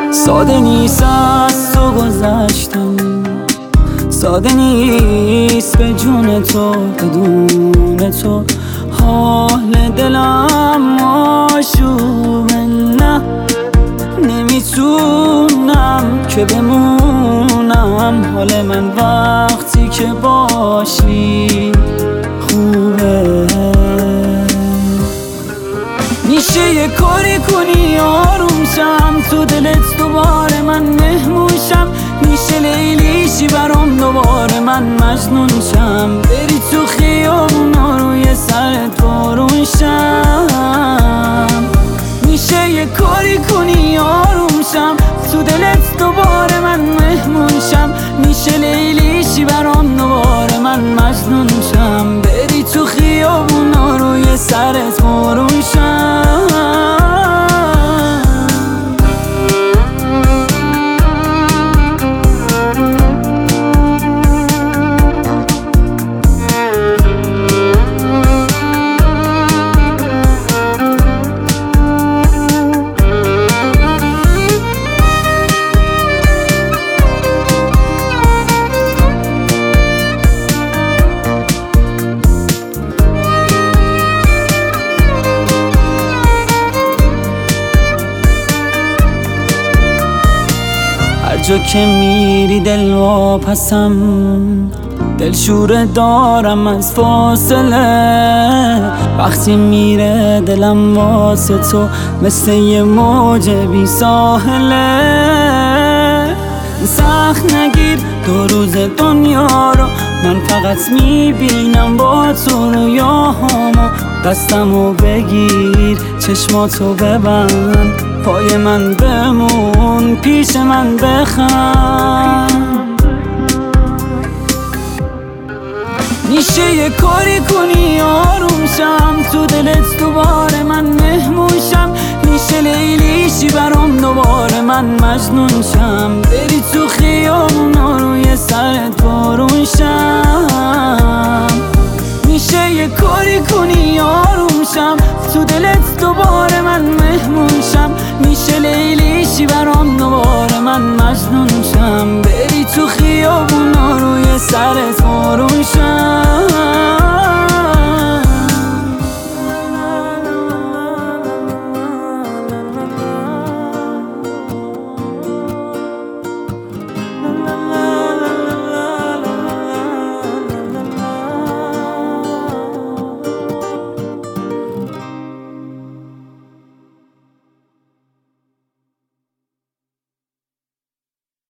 ساده نیست از تو گذشتم، ساده نیست به جون تو بدون تو. حال دلم آشوبه، نه نمیتونم که بمونم. حال من وقتی که باشی خوبه. میشه یه کاری کنی آروم شم، تو دلت دوباره من مهمون شم. میشه لیلی شی برام دوباره من مجنون شم، بری تو خیابونا روی سرت بارون شم. میشه یه کاری کنی آروم شم، تو دلت دوباره من مهمون شم. میشه لیلی شی برام دوباره من مجنون شم، بری تو خیابونا روی سرت بارون شم. هر جا که میری دل واپسم، دلشوره دارم از فاصله. وقتی میره دلم واسه تو مثل یه موج بی ساحله. سخت نگیر 2 روز دنیا رو، من فقط میبینم با تو رویاهامو. دستمو بگیر چشماتو ببند، پای من بمون پیش من بخند. میشه یه کاری کنی آروم شم، تو دلت دوباره من مهمون شم. میشه لیلی شی برام دوباره من مجنون شم، بری تو خیابونا روی سرت بارون شم. میشه یه کاری کنی آروم شم، تو دلت دوباره من مهمون شم. میشه لیلی شی برام دوباره من مجنون شم، بری تو خیابونا روی سرت